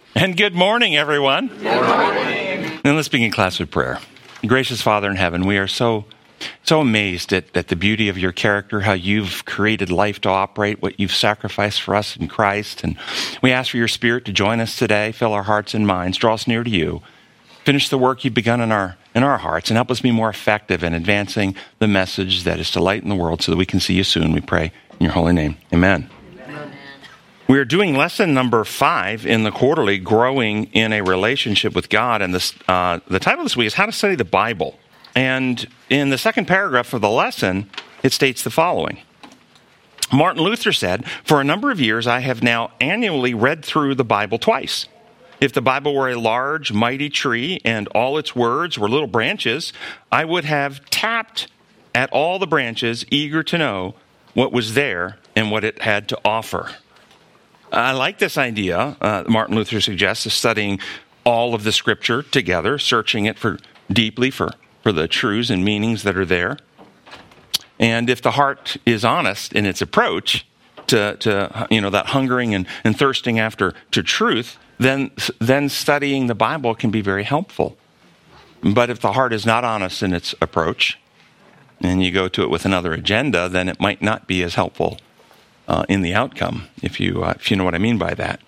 And good morning, everyone. Good morning. And let's begin class with prayer. Gracious Father in heaven, we are so amazed at the beauty of your character, how you've created life to operate, what you've sacrificed for us in Christ. And we ask for your Spirit to join us today, fill our hearts and minds, draw us near to you, finish the work you've begun in our hearts, and help us be more effective in advancing the message that is to lighten the world so that we can see you soon. We pray in your holy name. Amen. We are doing lesson number 5 in the quarterly, Growing in a Relationship with God. And the title this week is How to Study the Bible. And in the second paragraph of the lesson, it states the following. Martin Luther said, "For a number of years, I have now annually read through the Bible twice. If the Bible were a large, mighty tree and all its words were little branches, I would have tapped at all the branches, eager to know what was there and what it had to offer." I like this idea, Martin Luther suggests, of studying all of the Scripture together, searching it deeply for the truths and meanings that are there. And if the heart is honest in its approach to that hungering and thirsting after truth, then studying the Bible can be very helpful. But if the heart is not honest in its approach, and you go to it with another agenda, then it might not be as helpful in the outcome, if you know what I mean by that.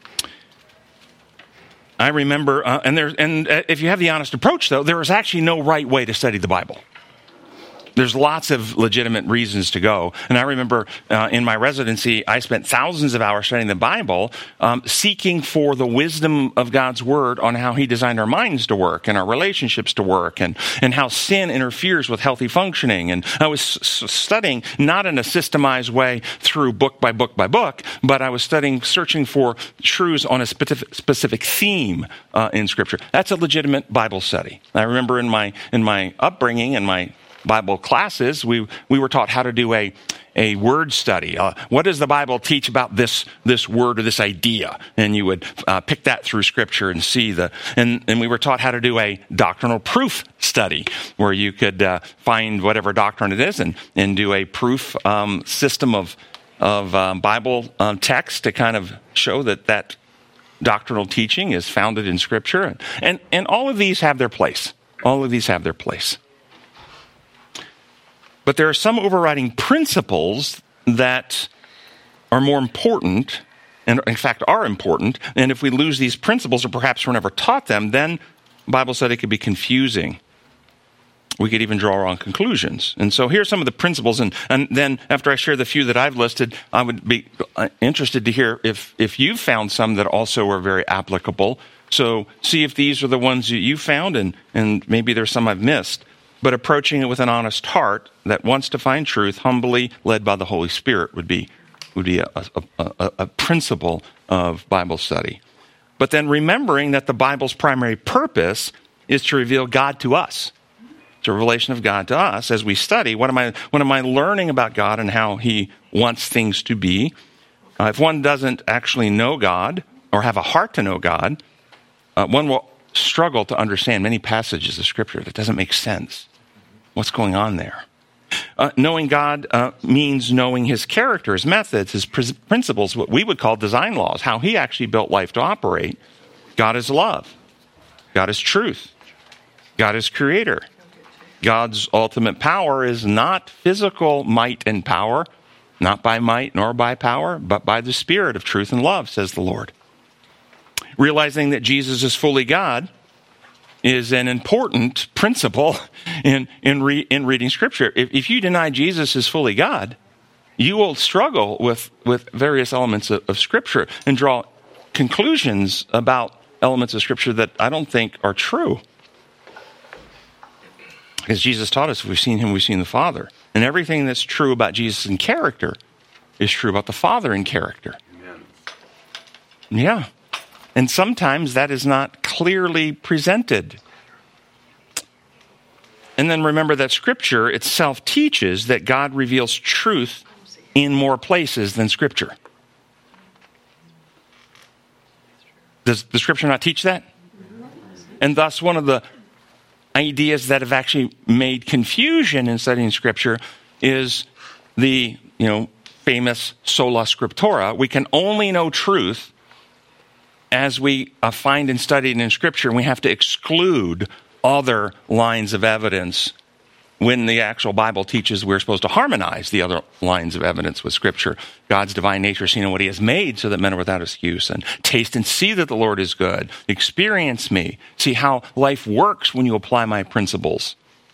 I remember, if you have the honest approach, though, there is actually no right way to study the Bible. There's lots of legitimate reasons to go. And I remember in my residency, I spent thousands of hours studying the Bible, seeking for the wisdom of God's Word on how He designed our minds to work and our relationships to work and how sin interferes with healthy functioning. And I was studying not in a systemized way through book by book by book, but I was searching for truths on a specific theme in Scripture. That's a legitimate Bible study. I remember in my upbringing and my Bible classes, we were taught how to do a word study. What does the Bible teach about this word or this idea? And you would pick that through Scripture and see and we were taught how to do a doctrinal proof study, where you could find whatever doctrine it is and do a proof system of Bible text to kind of show that doctrinal teaching is founded in Scripture. And all of these have their place. All of these have their place. But there are some overriding principles that are more important, and in fact are important, and if we lose these principles, or perhaps we're never taught them, then Bible study could be confusing. We could even draw wrong conclusions. And so here are some of the principles, and then after I share the few that I've listed, I would be interested to hear if you've found some that also are very applicable. So see if these are the ones that you found, and maybe there's some I've missed. But approaching it with an honest heart that wants to find truth, humbly led by the Holy Spirit, would be a principle of Bible study. But then remembering that the Bible's primary purpose is to reveal God to us. It's a revelation of God to us as we study. What am I learning about God and how He wants things to be? If one doesn't actually know God or have a heart to know God, one will struggle to understand many passages of Scripture that doesn't make sense. What's going on there? Knowing God means knowing His character, His methods, His principles, what we would call design laws, how He actually built life to operate. God is love. God is truth. God is creator. God's ultimate power is not physical might and power, not by might nor by power, but by the Spirit of truth and love, says the Lord. Realizing that Jesus is fully God is an important principle in reading Scripture. If you deny Jesus is fully God, you will struggle with various elements of Scripture and draw conclusions about elements of Scripture that I don't think are true. Because Jesus taught us, if we've seen Him, we've seen the Father. And everything that's true about Jesus in character is true about the Father in character. Amen. Yeah. And sometimes that is not clearly presented. And then remember that Scripture itself teaches that God reveals truth in more places than Scripture. Does the Scripture not teach that? And thus one of the ideas that have actually made confusion in studying Scripture is the famous sola scriptura. We can only know truth as we find and study it in Scripture, and we have to exclude other lines of evidence when the actual Bible teaches we're supposed to harmonize the other lines of evidence with Scripture. God's divine nature, seen in what he has made, so that men are without excuse. And taste and see that the Lord is good. Experience me. See how life works when you apply my principles.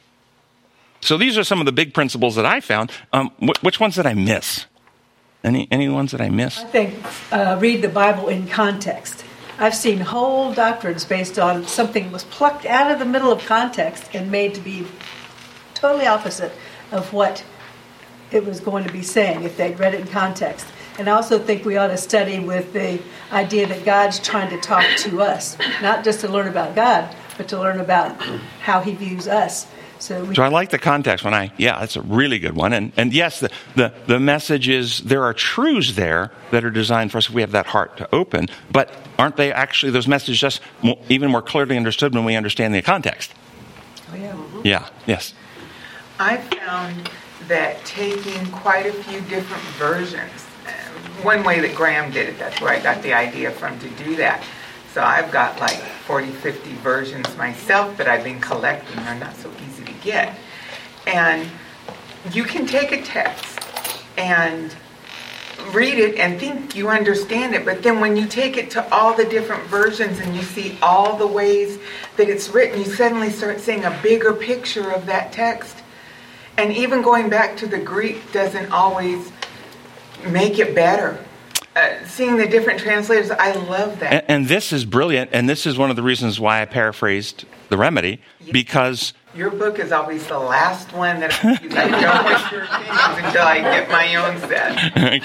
So these are some of the big principles that I found. Which ones did I miss? Any ones that I missed? I think read the Bible in context. I've seen whole doctrines based on something was plucked out of the middle of context and made to be totally opposite of what it was going to be saying if they'd read it in context. And I also think we ought to study with the idea that God's trying to talk to us, not just to learn about God, but to learn about how he views us. So I like the context that's a really good one. And yes, the message is there are truths there that are designed for us if we have that heart to open. But aren't they actually, those messages just even more clearly understood when we understand the context? Oh, yeah. Yeah, yes. I found that taking quite a few different versions, one way that Graham did it, that's where I got the idea from to do that. So I've got like 40, 50 versions myself that I've been collecting. They're not so easy to get. And you can take a text and read it and think you understand it, but then when you take it to all the different versions and you see all the ways that it's written, you suddenly start seeing a bigger picture of that text. And even going back to the Greek doesn't always make it better. Seeing the different translators, I love that. And this is brilliant, and this is one of the reasons why I paraphrased The Remedy, because your book is always the last one that I don't want your opinions until I get my own set.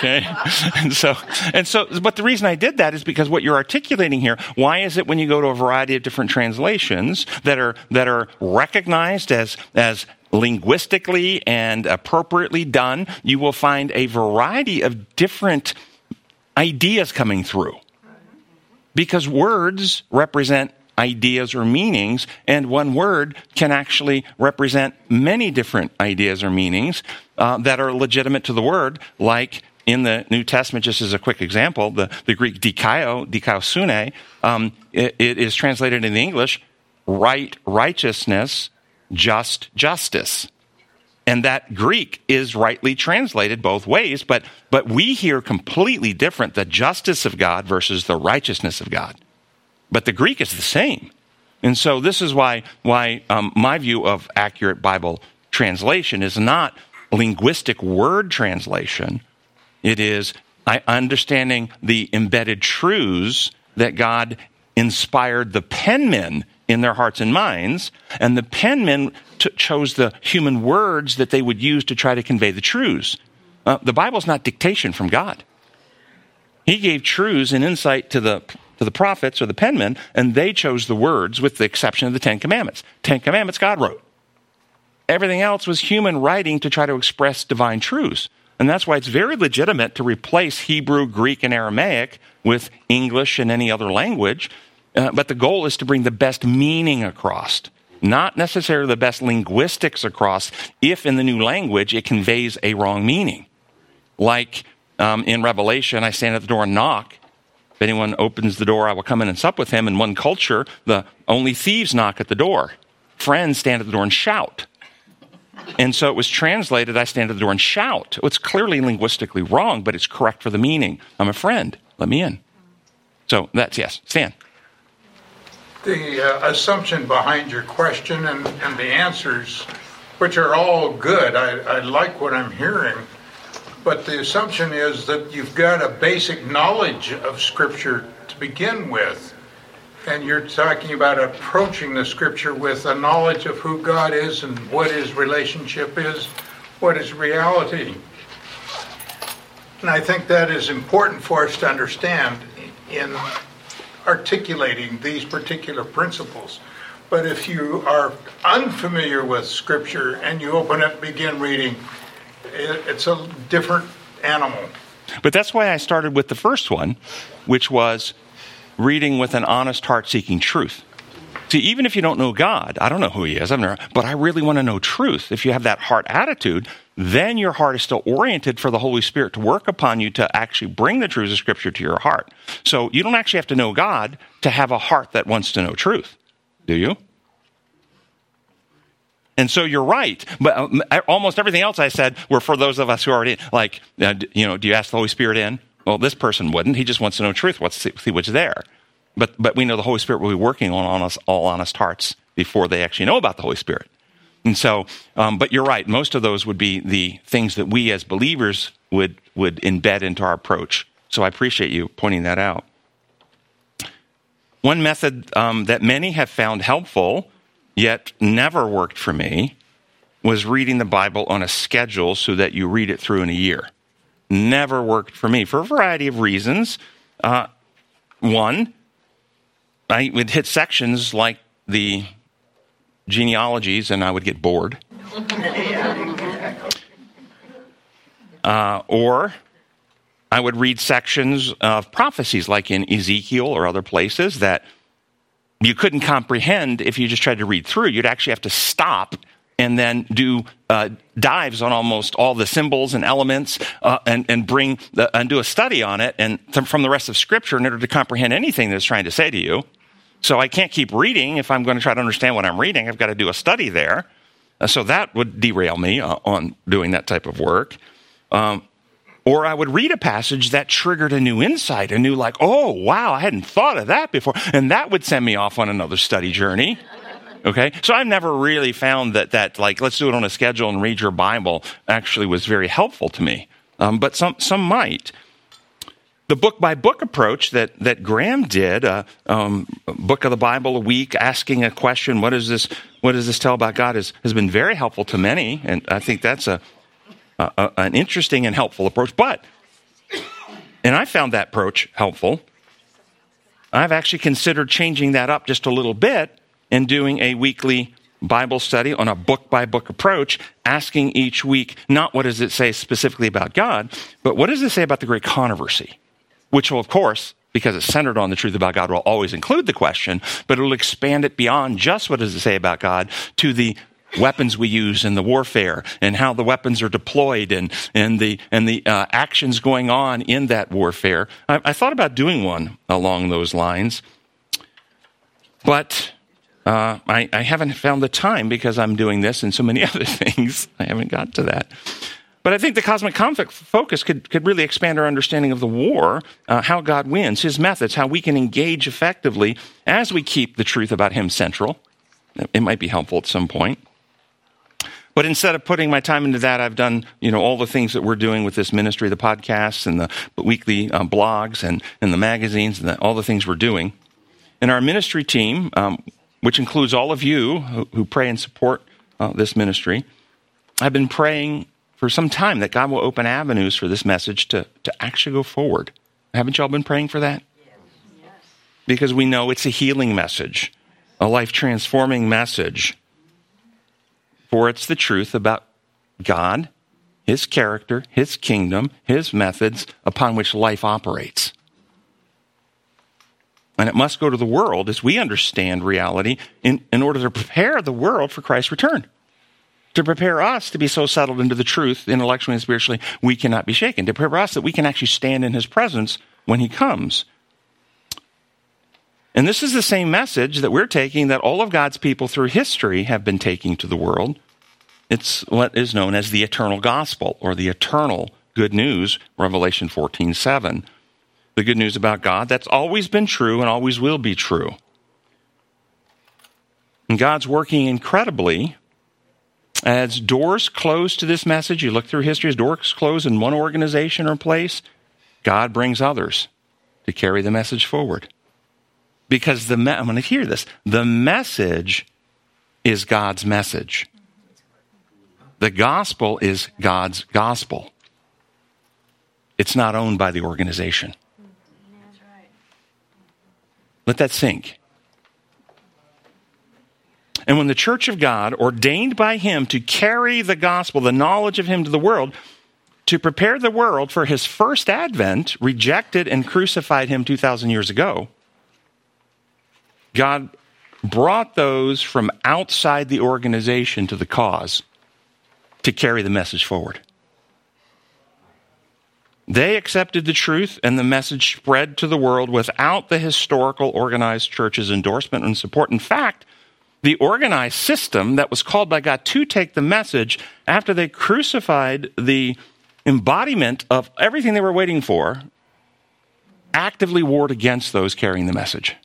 Okay. And so, but the reason I did that is because what you're articulating here, why is it when you go to a variety of different translations that are recognized as linguistically and appropriately done, you will find a variety of different ideas coming through? Because words represent ideas or meanings, and one word can actually represent many different ideas or meanings that are legitimate to the word, like in the New Testament, just as a quick example, the Greek dikaiosune, it is translated in the English, right, righteousness, just, justice. And that Greek is rightly translated both ways, but we hear completely different the justice of God versus the righteousness of God. But the Greek is the same. And so this is why my view of accurate Bible translation is not linguistic word translation. It is understanding the embedded truths that God inspired the penmen in their hearts and minds, and the penmen chose the human words that they would use to try to convey the truths. The Bible's not dictation from God. He gave truths and insight to the prophets or the penmen, and they chose the words with the exception of the Ten Commandments. 10 Commandments God wrote. Everything else was human writing to try to express divine truths. And that's why it's very legitimate to replace Hebrew, Greek, and Aramaic with English and any other language. But the goal is to bring the best meaning across, not necessarily the best linguistics across if in the new language it conveys a wrong meaning. Like in Revelation, I stand at the door and knock. If anyone opens the door, I will come in and sup with him. In one culture, the only thieves knock at the door. Friends stand at the door and shout. And so it was translated, I stand at the door and shout. It's clearly linguistically wrong, but it's correct for the meaning. I'm a friend. Let me in. So that's, yes. Stan. The assumption behind your question and the answers, which are all good, I like what I'm hearing, but the assumption is that you've got a basic knowledge of Scripture to begin with, and you're talking about approaching the Scripture with a knowledge of who God is and what His relationship is, what is reality. And I think that is important for us to understand in articulating these particular principles. But if you are unfamiliar with Scripture and you open it and begin reading, it's a different animal. But that's why I started with the first one, which was reading with an honest heart seeking truth. See, even if you don't know God, I don't know who he is, but I really want to know truth. If you have that heart attitude, then your heart is still oriented for the Holy Spirit to work upon you to actually bring the truths of Scripture to your heart. So you don't actually have to know God to have a heart that wants to know truth, do you? And so you're right, but almost everything else I said were for those of us who are already, like, do you ask the Holy Spirit in? Well, this person wouldn't. He just wants to know truth, see what's there. But we know the Holy Spirit will be working on us all honest hearts before they actually know about the Holy Spirit. And so, but you're right. Most of those would be the things that we as believers would embed into our approach. So I appreciate you pointing that out. One method that many have found helpful, yet never worked for me, was reading the Bible on a schedule so that you read it through in a year. Never worked for me for a variety of reasons. One, I would hit sections like the genealogies and I would get bored. Or I would read sections of prophecies like in Ezekiel or other places that you couldn't comprehend if you just tried to read through. You'd actually have to stop and then do dives on almost all the symbols and elements and do a study on it and from the rest of Scripture in order to comprehend anything that it's trying to say to you. So I can't keep reading if I'm going to try to understand what I'm reading. I've got to do a study there. So that would derail me on doing that type of work. Or I would read a passage that triggered a new insight, a new like, oh, wow, I hadn't thought of that before. And that would send me off on another study journey. Okay, so I've never really found that like, let's do it on a schedule and read your Bible actually was very helpful to me. But some might. The book-by-book approach that Graham did, book of the Bible a week, asking a question, what does this tell about God, has been very helpful to many, and I think that's an interesting and helpful approach. And I found that approach helpful. I've actually considered changing that up just a little bit and doing a weekly Bible study on a book-by-book approach, asking each week, not what does it say specifically about God, but what does it say about the great controversy? Which will, of course, because it's centered on the truth about God, will always include the question, but it will expand it beyond just what does it say about God to the weapons we use in the warfare and how the weapons are deployed and the actions going on in that warfare. I thought about doing one along those lines, but I haven't found the time because I'm doing this and so many other things. I haven't got to that. But I think the cosmic conflict focus could really expand our understanding of the war, how God wins, his methods, how we can engage effectively as we keep the truth about him central. It might be helpful at some point. But instead of putting my time into that, I've done, all the things that we're doing with this ministry, the podcasts and the weekly blogs and the magazines and all the things we're doing. And our ministry team, which includes all of you who pray and support this ministry, I've been praying for some time that God will open avenues for this message to actually go forward. Haven't y'all been praying for that? Yes. Because we know it's a healing message, a life-transforming message. For it's the truth about God, his character, his kingdom, his methods upon which life operates. And it must go to the world as we understand reality in order to prepare the world for Christ's return. To prepare us to be so settled into the truth, intellectually and spiritually, we cannot be shaken. To prepare us that we can actually stand in his presence when he comes. And this is the same message that we're taking that all of God's people through history have been taking to the world. It's what is known as the eternal gospel, or the eternal good news, Revelation 14:7. The good news about God that's always been true and always will be true. And God's working incredibly. As doors close to this message, you look through history, as doors close in one organization or place, God brings others to carry the message forward. Because I'm going to hear this, the message is God's message. The gospel is God's gospel. It's not owned by the organization. That's right. Let that sink. And when the church of God, ordained by him to carry the gospel, the knowledge of him to the world, to prepare the world for his first advent, rejected and crucified him 2,000 years ago, God brought those from outside the organization to the cause to carry the message forward. They accepted the truth, and the message spread to the world without the historical organized church's endorsement and support. In fact, the organized system that was called by God to take the message after they crucified the embodiment of everything they were waiting for, actively warred against those carrying the message.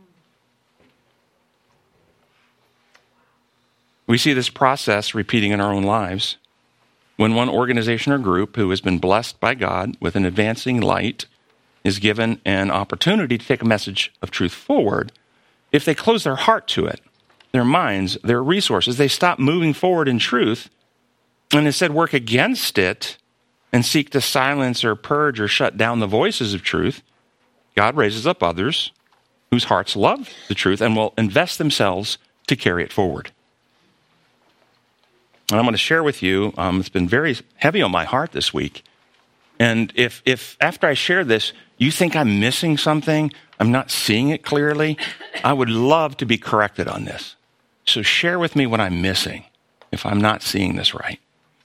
We see this process repeating in our own lives. When one organization or group who has been blessed by God with an advancing light is given an opportunity to take a message of truth forward, if they close their heart to it, their minds, their resources, they stop moving forward in truth and instead work against it and seek to silence or purge or shut down the voices of truth, God raises up others whose hearts love the truth and will invest themselves to carry it forward. And I'm going to share with you, it's been very heavy on my heart this week. And if after I share this, you think I'm missing something, I'm not seeing it clearly, I would love to be corrected on this. So share with me what I'm missing if I'm not seeing this right.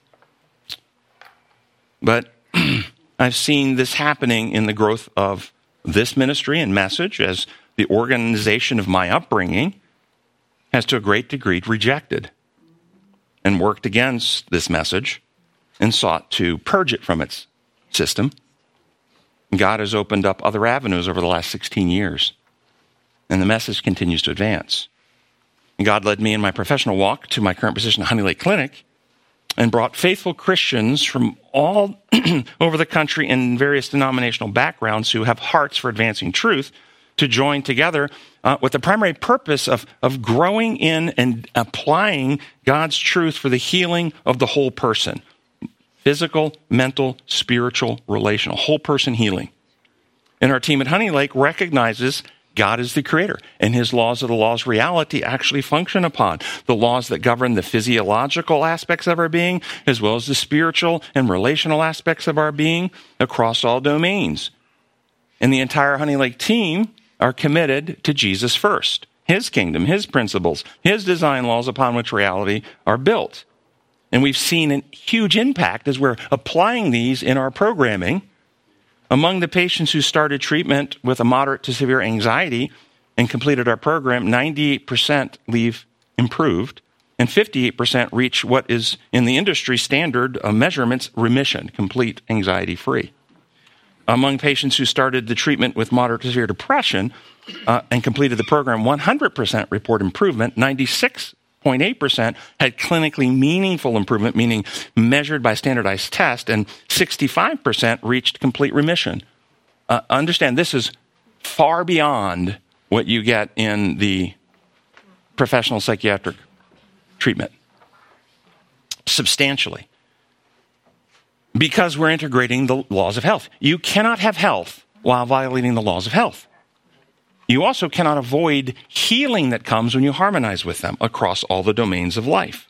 But I've seen this happening in the growth of this ministry and message as the organization of my upbringing has to a great degree rejected and worked against this message and sought to purge it from its system. God has opened up other avenues over the last 16 years, and the message continues to advance. And God led me in my professional walk to my current position at Honey Lake Clinic and brought faithful Christians from all over the country in various denominational backgrounds who have hearts for advancing truth to join together with the primary purpose of growing in and applying God's truth for the healing of the whole person. Physical, mental, spiritual, relational, whole person healing. And our team at Honey Lake recognizes God is the creator, and his laws are the laws reality actually function upon. The laws that govern the physiological aspects of our being, as well as the spiritual and relational aspects of our being across all domains. And the entire Honey Lake team are committed to Jesus first, his kingdom, his principles, his design laws upon which reality are built. And we've seen a huge impact as we're applying these in our programming. Among the patients who started treatment with a moderate to severe anxiety and completed our program, 98% leave improved, and 58% reach what is in the industry standard measurements, remission, complete anxiety-free. Among patients who started the treatment with moderate to severe depression and completed the program, 100% report improvement, 96.8% had clinically meaningful improvement, meaning measured by standardized test, and 65% reached complete remission. Understand, this is far beyond what you get in the professional psychiatric treatment. Substantially. Because we're integrating the laws of health. You cannot have health while violating the laws of health. You also cannot avoid healing that comes when you harmonize with them across all the domains of life.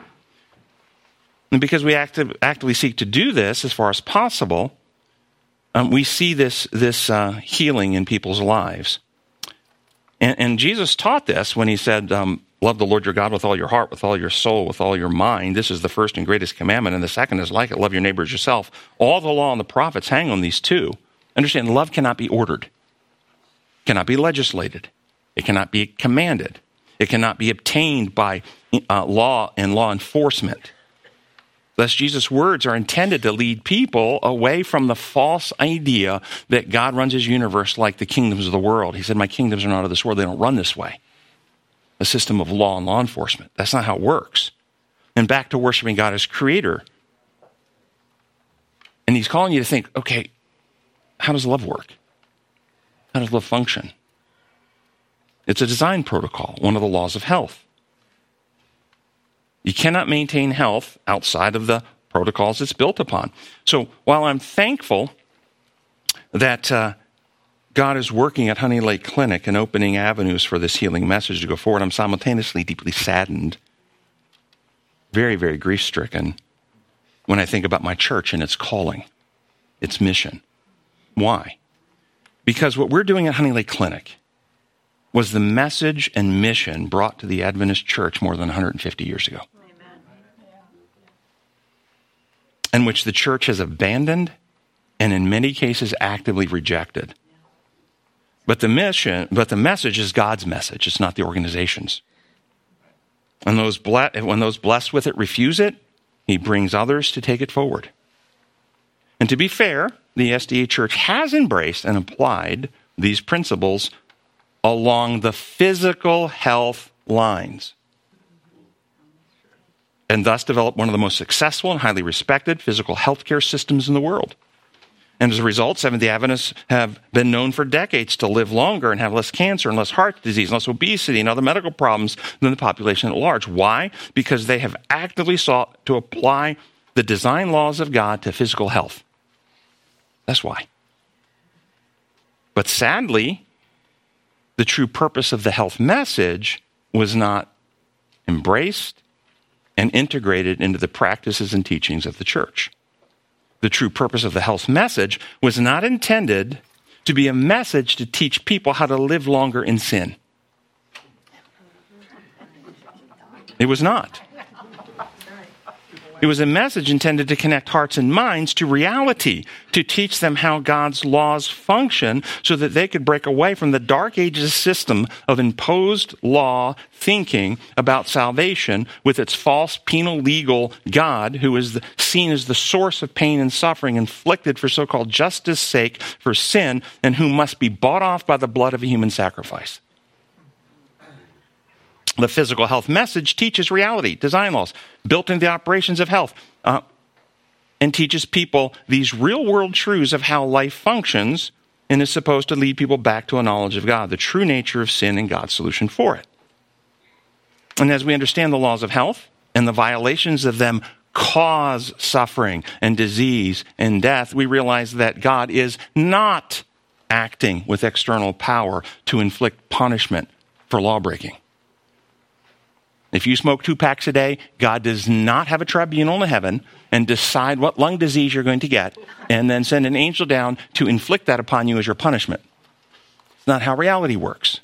And because we actively seek to do this as far as possible, we see this healing in people's lives. And Jesus taught this when he said, love the Lord your God with all your heart, with all your soul, with all your mind. This is the first and greatest commandment, and the second is like it, love your neighbor as yourself. All the law and the prophets hang on these two. Understand, love cannot be ordered. It cannot be legislated. It cannot be commanded. It cannot be obtained by law and law enforcement. Thus, Jesus' words are intended to lead people away from the false idea that God runs his universe like the kingdoms of the world. He said, my kingdoms are not of this world. They don't run this way. A system of law and law enforcement. That's not how it works. And back to worshiping God as creator. And he's calling you to think, okay, how does love work? How does love function? It's a design protocol, one of the laws of health. You cannot maintain health outside of the protocols it's built upon. So while I'm thankful that God is working at Honey Lake Clinic and opening avenues for this healing message to go forward, I'm simultaneously deeply saddened, very, very grief-stricken when I think about my church and its calling, its mission. Why? Because what we're doing at Honey Lake Clinic was the message and mission brought to the Adventist church more than 150 years ago. Amen. And which the church has abandoned and in many cases actively rejected. But the message is God's message. It's not the organization's. And when those blessed with it refuse it, he brings others to take it forward. And to be fair, the SDA Church has embraced and applied these principles along the physical health lines, and thus developed one of the most successful and highly respected physical healthcare systems in the world. And as a result, Seventh-day Adventists have been known for decades to live longer and have less cancer and less heart disease and less obesity and other medical problems than the population at large. Why? Because they have actively sought to apply the design laws of God to physical health. That's why. But sadly, the true purpose of the health message was not embraced and integrated into the practices and teachings of the church. The true purpose of the health message was not intended to be a message to teach people how to live longer in sin. It was not. It was a message intended to connect hearts and minds to reality, to teach them how God's laws function so that they could break away from the Dark Ages system of imposed law thinking about salvation with its false penal legal God, who is seen as the source of pain and suffering inflicted for so-called justice sake for sin, and who must be bought off by the blood of a human sacrifice. The physical health message teaches reality, design laws, built into the operations of health, and teaches people these real-world truths of how life functions and is supposed to lead people back to a knowledge of God, the true nature of sin and God's solution for it. And as we understand the laws of health and the violations of them cause suffering and disease and death, we realize that God is not acting with external power to inflict punishment for lawbreaking. If you smoke 2 packs a day, God does not have a tribunal in heaven and decide what lung disease you're going to get and then send an angel down to inflict that upon you as your punishment. It's not how reality works.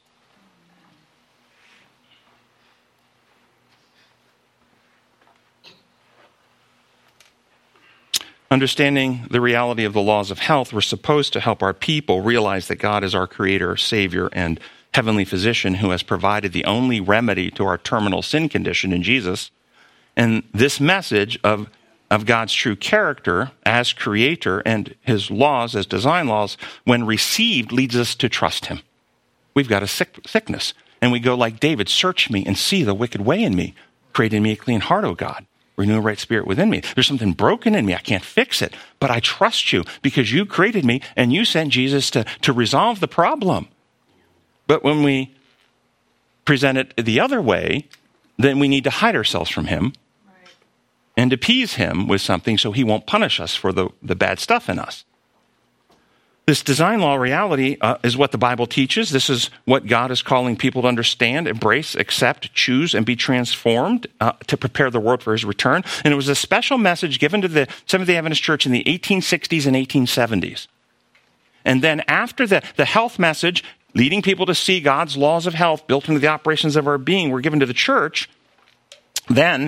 Understanding the reality of the laws of health, we're supposed to help our people realize that God is our creator, savior, and heavenly physician who has provided the only remedy to our terminal sin condition in Jesus. And this message of God's true character as creator and his laws as design laws, when received, leads us to trust him. We've got a sickness, and we go like David, search me and see the wicked way in me. Create in me a clean heart, O God. Renew a right spirit within me. There's something broken in me. I can't fix it, but I trust you because you created me and you sent Jesus to resolve the problem. But when we present it the other way, then we need to hide ourselves from him and appease him with something so he won't punish us for the bad stuff in us. This design law reality is what the Bible teaches. This is what God is calling people to understand, embrace, accept, choose, and be transformed to prepare the world for his return. And it was a special message given to the Seventh-day Adventist Church in the 1860s and 1870s. And then after the health message, leading people to see God's laws of health built into the operations of our being were given to the church, then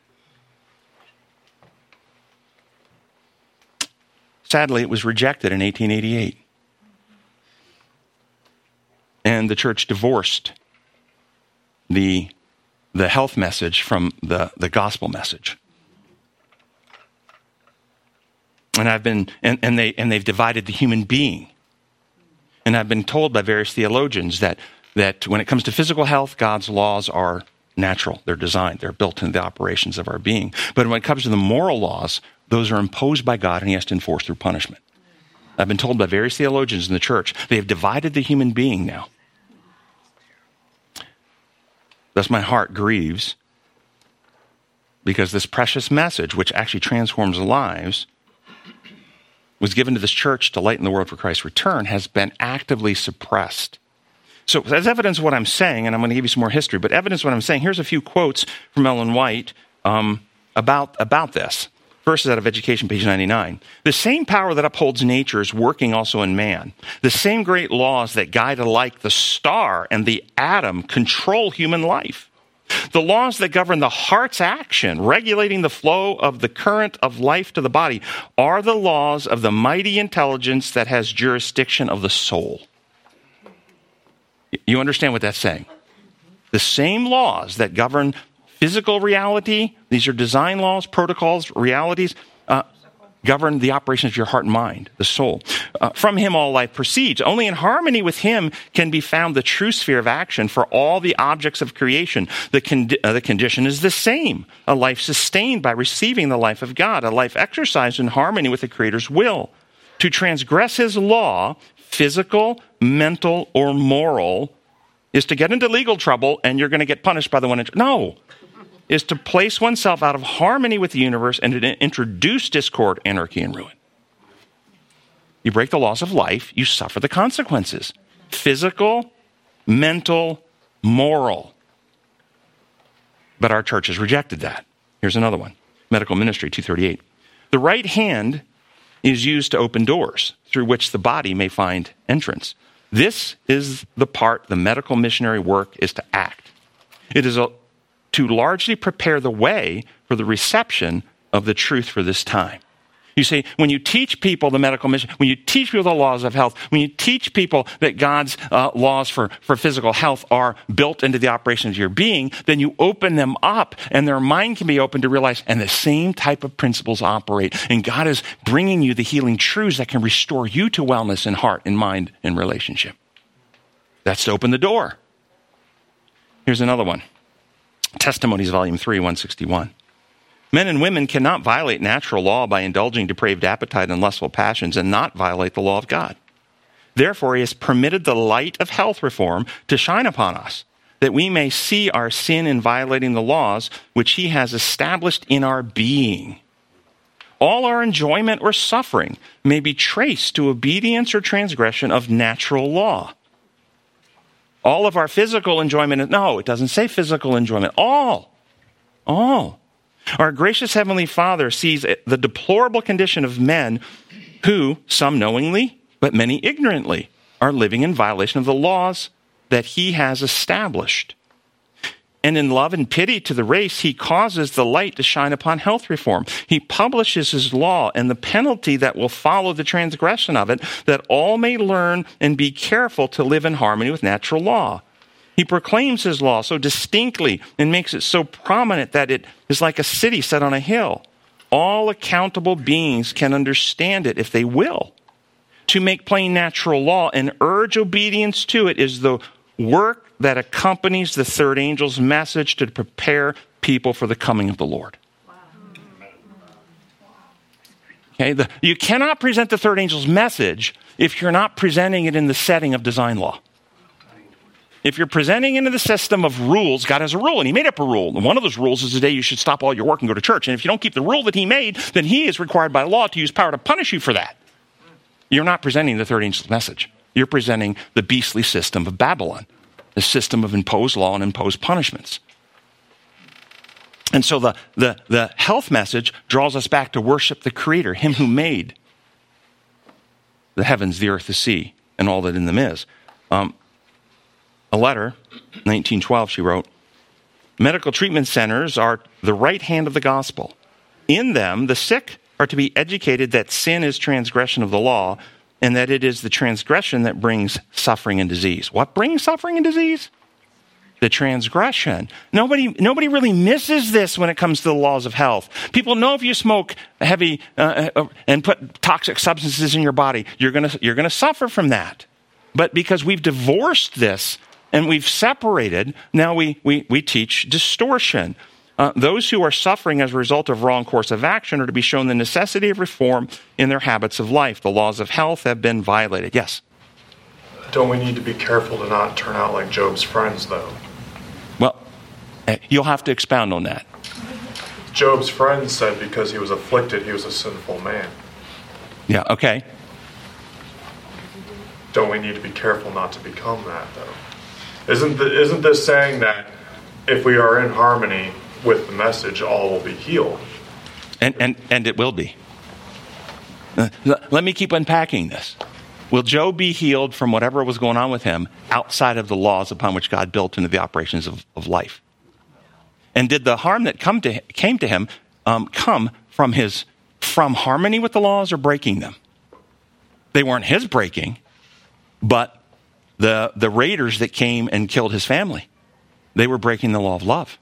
sadly it was rejected in 1888. And the church divorced the health message from the gospel message. And they've divided the human being. And I've been told by various theologians that when it comes to physical health, God's laws are natural. They're designed. They're built into the operations of our being. But when it comes to the moral laws, those are imposed by God and he has to enforce through punishment. I've been told by various theologians in the church, they have divided the human being now. Thus my heart grieves because this precious message, which actually transforms lives, was given to this church to lighten the world for Christ's return, has been actively suppressed. So as evidence of what I'm saying, and I'm going to give you some more history, but evidence of what I'm saying, here's a few quotes from Ellen White about this. Verses out of Education, page 99. The same power that upholds nature is working also in man. The same great laws that guide alike the star and the atom control human life. The laws that govern the heart's action, regulating the flow of the current of life to the body, are the laws of the mighty intelligence that has jurisdiction of the soul. You understand what that's saying? The same laws that govern physical reality, these are design laws, protocols, realities, govern the operations of your heart and mind, the soul. From him all life proceeds. Only in harmony with him can be found the true sphere of action for all the objects of creation. The condition is the same, a life sustained by receiving the life of God, a life exercised in harmony with the Creator's will. To transgress his law, physical, mental, or moral, is to get into legal trouble and you're going to get punished by the one. No. Is to place oneself out of harmony with the universe and to introduce discord, anarchy, and ruin. You break the laws of life, you suffer the consequences. Physical, mental, moral. But our church has rejected that. Here's another one. Medical Ministry 238. The right hand is used to open doors through which the body may find entrance. This is the part the medical missionary work is to act. It is to largely prepare the way for the reception of the truth for this time. You see, when you teach people the medical mission, when you teach people the laws of health, when you teach people that God's laws for physical health are built into the operations of your being, then you open them up and their mind can be open to realize, and the same type of principles operate. And God is bringing you the healing truths that can restore you to wellness in heart, in mind, in relationship. That's to open the door. Here's another one. Testimonies, Volume 3, 161. Men and women cannot violate natural law by indulging depraved appetite and lustful passions and not violate the law of God. Therefore, he has permitted the light of health reform to shine upon us, that we may see our sin in violating the laws which he has established in our being. All our enjoyment or suffering may be traced to obedience or transgression of natural law. All of our physical enjoyment, no, it doesn't say physical enjoyment. All. Our gracious Heavenly Father sees the deplorable condition of men who, some knowingly, but many ignorantly, are living in violation of the laws that he has established. And in love and pity to the race, he causes the light to shine upon health reform. He publishes his law and the penalty that will follow the transgression of it, that all may learn and be careful to live in harmony with natural law. He proclaims his law so distinctly and makes it so prominent that it is like a city set on a hill. All accountable beings can understand it if they will. To make plain natural law and urge obedience to it is the work that accompanies the third angel's message to prepare people for the coming of the Lord. Okay, you cannot present the third angel's message if you're not presenting it in the setting of design law. If you're presenting into the system of rules, God has a rule, and he made up a rule. And one of those rules is the day you should stop all your work and go to church. And if you don't keep the rule that he made, then he is required by law to use power to punish you for that. You're not presenting the third angel's message. You're presenting the beastly system of Babylon, the system of imposed law and imposed punishments. And so the health message draws us back to worship the Creator, him who made the heavens, the earth, the sea, and all that in them is. A letter, 1912, she wrote, medical treatment centers are the right hand of the gospel. In them, the sick are to be educated that sin is transgression of the law, and that it is the transgression that brings suffering and disease. What brings suffering and disease? The transgression. Nobody really misses this when it comes to the laws of health. People know if you smoke heavy and put toxic substances in your body, you're gonna suffer from that. But because we've divorced this and we've separated, now we teach distortion. Those who are suffering as a result of wrong course of action are to be shown the necessity of reform in their habits of life. The laws of health have been violated. Yes? Don't we need to be careful to not turn out like Job's friends, though? Well, you'll have to expound on that. Job's friends said because he was afflicted, he was a sinful man. Yeah, okay. Don't we need to be careful not to become that, though? Isn't this saying that if we are in harmony with the message, all will be healed? And it will be. Let me keep unpacking this. Will Job be healed from whatever was going on with him outside of the laws upon which God built into the operations of life? And did the harm that came to him come from harmony with the laws or breaking them? They weren't his breaking, but the raiders that came and killed his family. They were breaking the law of love.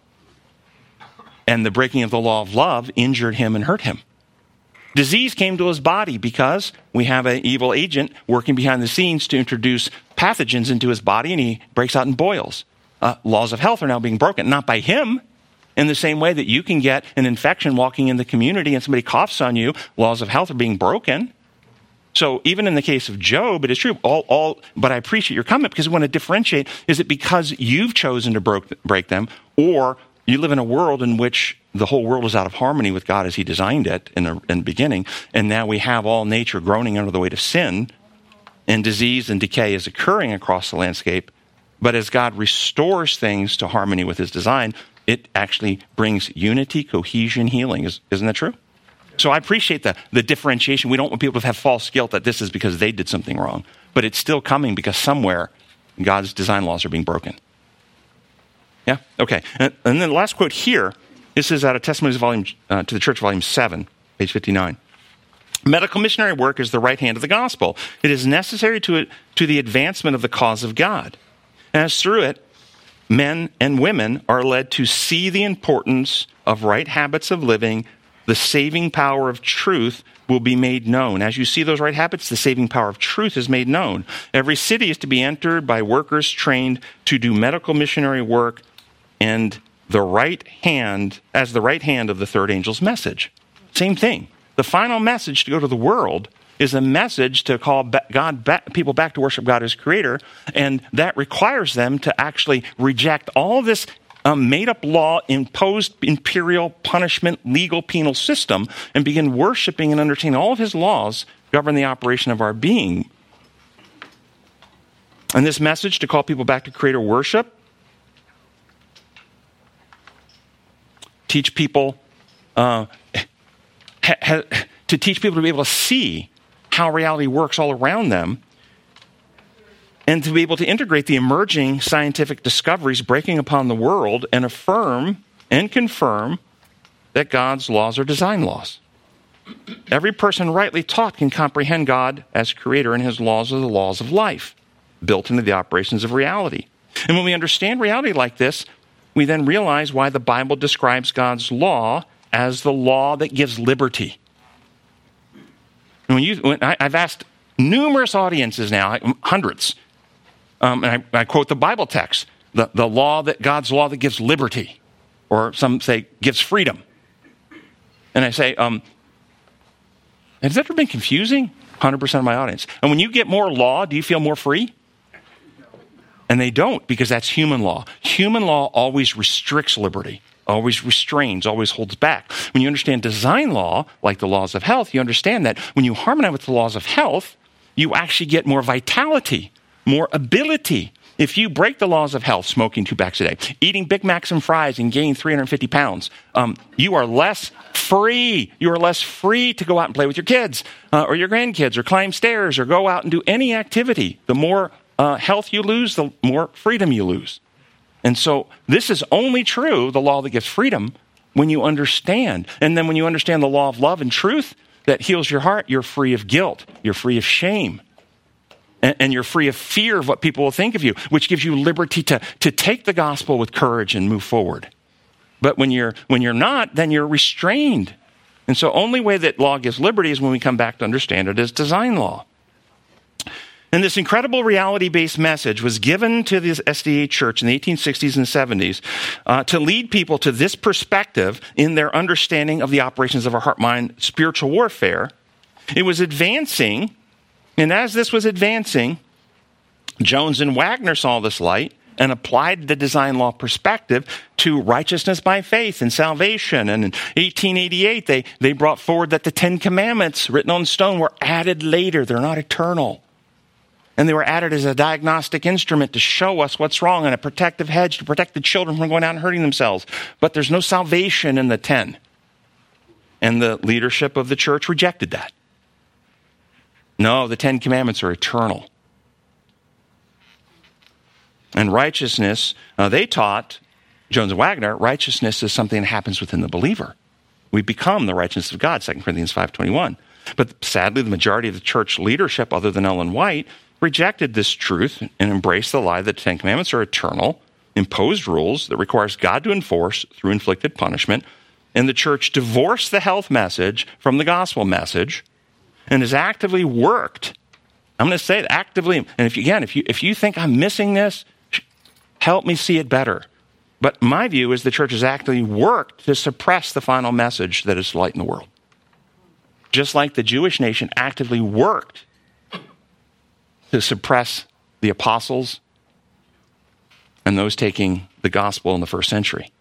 And the breaking of the law of love injured him and hurt him. Disease came to his body because we have an evil agent working behind the scenes to introduce pathogens into his body, and he breaks out in boils. Laws of health are now being broken, not by him, in the same way that you can get an infection walking in the community and somebody coughs on you. Laws of health are being broken. So even in the case of Job, it is true. But I appreciate your comment because we want to differentiate. Is it because you've chosen to break them, or you live in a world in which the whole world is out of harmony with God as he designed it in the beginning, and now we have all nature groaning under the weight of sin, and disease and decay is occurring across the landscape. But as God restores things to harmony with his design, it actually brings unity, cohesion, healing. Isn't that true? So I appreciate the differentiation. We don't want people to have false guilt that this is because they did something wrong. But it's still coming because somewhere God's design laws are being broken. Yeah? Okay. And then the last quote here, this is out of Testimonies to the Church, Volume 7, page 59. Medical missionary work is the right hand of the gospel. It is necessary to the advancement of the cause of God. As through it, men and women are led to see the importance of right habits of living. The saving power of truth will be made known. As you see those right habits, the saving power of truth is made known. Every city is to be entered by workers trained to do medical missionary work and the right hand of the third angel's message. Same thing. The final message to go to the world is a message to call people back to worship God as creator, and that requires them to actually reject all this made-up law, imposed imperial punishment, legal penal system, and begin worshiping and understanding all of his laws govern the operation of our being. And this message to call people back to creator worship, teach people to be able to see how reality works all around them, and to be able to integrate the emerging scientific discoveries breaking upon the world and affirm and confirm that God's laws are design laws. Every person rightly taught can comprehend God as creator, and his laws are the laws of life, built into the operations of reality. And when we understand reality like this, we then realize why the Bible describes God's law as the law that gives liberty. And I've asked numerous audiences now, hundreds, and I quote the Bible text, God's law that gives liberty, or some say gives freedom. And I say, has that ever been confusing? 100% of my audience. And when you get more law, do you feel more free? And they don't, because that's human law. Human law always restricts liberty, always restrains, always holds back. When you understand design law, like the laws of health, you understand that when you harmonize with the laws of health, you actually get more vitality, more ability. If you break the laws of health, smoking 2 packs a day, eating Big Macs and fries and gain 350 pounds, you are less free. You are less free to go out and play with your kids or your grandkids or climb stairs or go out and do any activity. The more health you lose, the more freedom you lose. And so this is only true, the law that gives freedom, when you understand. And then when you understand the law of love and truth that heals your heart, you're free of guilt. You're free of shame. And you're free of fear of what people will think of you, which gives you liberty to take the gospel with courage and move forward. But when you're not, then you're restrained. And so only way that law gives liberty is when we come back to understand it as design law. And this incredible reality-based message was given to the SDA church in the 1860s and 70s to lead people to this perspective in their understanding of the operations of our heart-mind spiritual warfare. It was advancing. And as this was advancing, Jones and Wagner saw this light and applied the design law perspective to righteousness by faith and salvation. And in 1888, they brought forward that the 10 Commandments written on stone were added later. They're not eternal. And they were added as a diagnostic instrument to show us what's wrong and a protective hedge to protect the children from going out and hurting themselves. But there's no salvation in the 10. and the leadership of the church rejected that. No, the Ten Commandments are eternal. And righteousness, they taught, Jones and Wagner, righteousness is something that happens within the believer. We become the righteousness of God, 2 Corinthians 5:21. But sadly, the majority of the church leadership, other than Ellen White, rejected this truth and embraced the lie that the Ten Commandments are eternal, imposed rules that requires God to enforce through inflicted punishment. And the church divorced the health message from the gospel message and has actively worked. I'm going to say it actively. And if you think I'm missing this, help me see it better. But my view is the church has actively worked to suppress the final message that is light in the world. Just like the Jewish nation actively worked to suppress the apostles and those taking the gospel in the first century.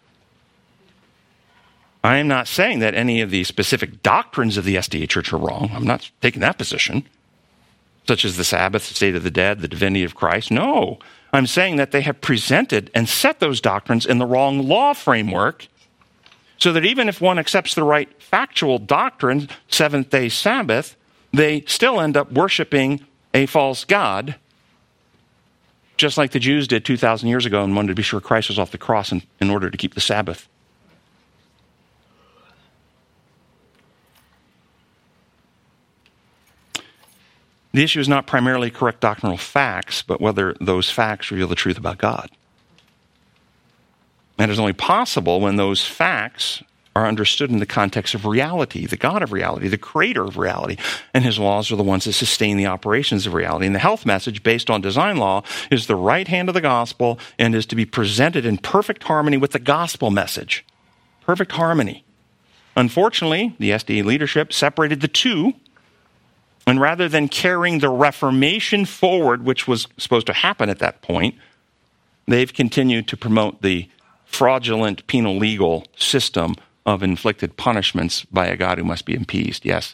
I am not saying that any of the specific doctrines of the SDA Church are wrong. I'm not taking that position, such as the Sabbath, the state of the dead, the divinity of Christ. No, I'm saying that they have presented and set those doctrines in the wrong law framework, so that even if one accepts the right factual doctrine, seventh-day Sabbath, they still end up worshiping a false god, just like the Jews did 2,000 years ago and wanted to be sure Christ was off the cross in order to keep the Sabbath. The issue is not primarily correct doctrinal facts, but whether those facts reveal the truth about God. That is only possible when those facts are understood in the context of reality, the God of reality, the creator of reality, and his laws are the ones that sustain the operations of reality. And the health message, based on design law, is the right hand of the gospel and is to be presented in perfect harmony with the gospel message. Perfect harmony. Unfortunately, the SDA leadership separated the two, and rather than carrying the Reformation forward, which was supposed to happen at that point, they've continued to promote the fraudulent penal legal system of inflicted punishments by a God who must be appeased. Yes?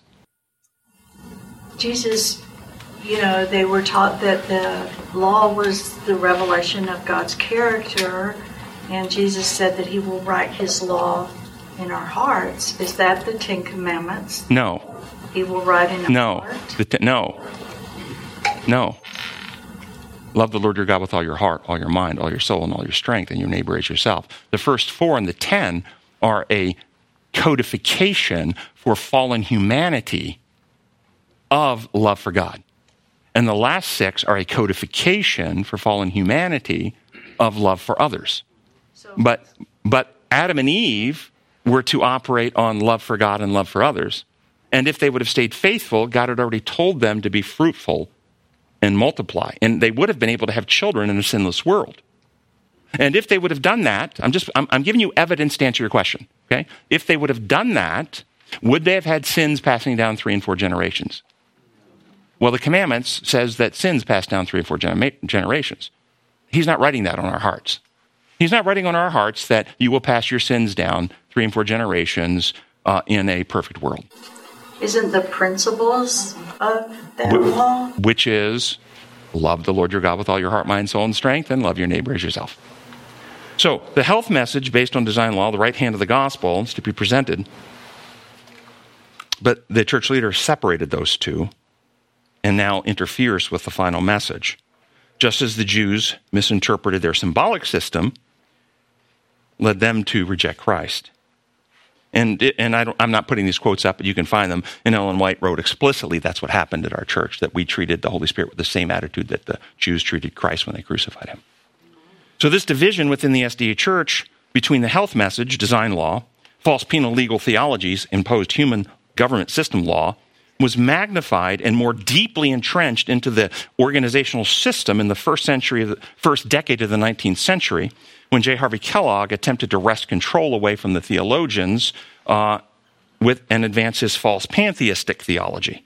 Jesus, they were taught that the law was the revelation of God's character, and Jesus said that he will write his law in our hearts. Is that the Ten Commandments? No. He will write in our heart? No. Love the Lord your God with all your heart, all your mind, all your soul, and all your strength, and your neighbor as yourself. The first 4 and the 10 are a codification for fallen humanity of love for God. And the last 6 are a codification for fallen humanity of love for others. But Adam and Eve were to operate on love for God and love for others. And if they would have stayed faithful, God had already told them to be fruitful and multiply. And they would have been able to have children in a sinless world. And if they would have done that, I'm giving you evidence to answer your question, okay? If they would have done that, would they have had sins passing down 3 and 4 generations? Well, the commandments says that sins pass down 3 or 4 generations. He's not writing that on our hearts. He's not writing on our hearts that you will pass your sins down 3 and 4 generations in a perfect world. Isn't the principles of that law? Which is, love the Lord your God with all your heart, mind, soul, and strength, and love your neighbor as yourself. So, the health message based on design law, the right hand of the gospel, is to be presented. But the church leader separated those two and now interferes with the final message. Just as the Jews misinterpreted their symbolic system, led them to reject Christ. And I'm not putting these quotes up, but you can find them. And Ellen White wrote explicitly that's what happened at our church, that we treated the Holy Spirit with the same attitude that the Jews treated Christ when they crucified him. So this division within the SDA church between the health message, design law, false penal legal theologies, imposed human government system law, was magnified and more deeply entrenched into the organizational system in the first decade of the 19th century, when J. Harvey Kellogg attempted to wrest control away from the theologians and advance his false pantheistic theology.